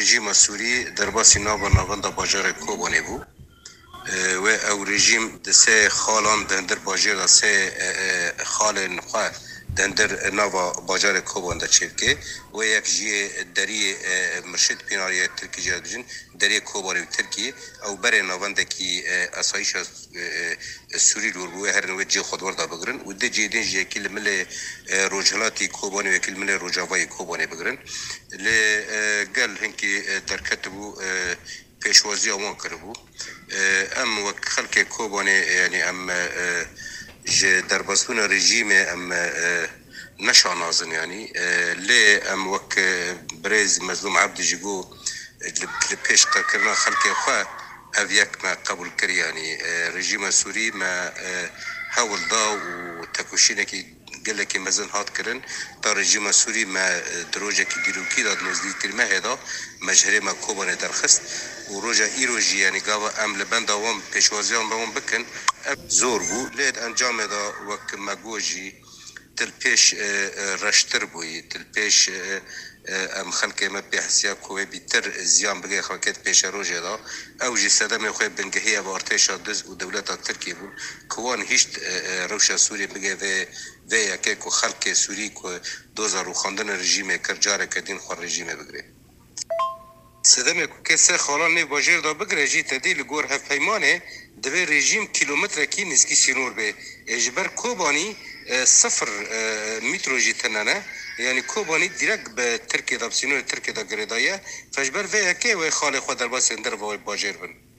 رژیم سوری در باسی ناوند باجار کوبانه بود و او رژیم دسه خالان دندر باجر سه خال نخواه دندر ناوا باجار کوبان دا چرکه و یک جی دری مرشد پیناری ترکی جادجن دری کوبانی ترکی او بر ناوند کی اسایش سوری لوربو هر نوع جی خودور دا بگرن و ده جی دن جی کل مل روجلاتی کوبانی و کل مل روجاوای کوبانی بگرن ل قال هنکی در کتبو پیشوازی آوان کربو ام وقت خلق کوبانه یعنی ام در بسون رژیم ام نشانازن یعنی لی ام وقت برز مظلوم عبد جگو پیش کرنا خلق خواه او یک ما قبول کری یعنی رژیم سوری ما حول دا و تکوشینه که گله که مزن هات کرن تا رژیم سوری ما دروجه که دیروکی داد نزدیک کرمه هدا مجهره ما کوبانه درخست و روجا ایروجی یعنی گاوا عمل بند آوام پیشوازی هم باوام بکن زور بو لید انجام دا وک مگوجی تل پیش رشتر بوی تل پیش ام خلق ما بحثیا کوه بیتر زیان بگه خلقت پیش روجه دا او جی صدم خواه بنگهی و ارتش دز و دولت ترکی بون کوان هیچ روشا سوری بگه و یکی که خلق سوری که دوزار و خاندن رژیم کرجاره کدین خواه رژیم بگره صدمه که سه خالان نی باجر دا بگره جی تدیل گور هف پیمانه دوی رژیم کیلومتر کی نسکی سینور به اجبر کوبانی 0 متر جی تنانه یعنی کوبانی دیرک به ترکیه دا بسینور ترکیه دا گردایه فجبر و یکی و خال خود در باس اندر باجر بن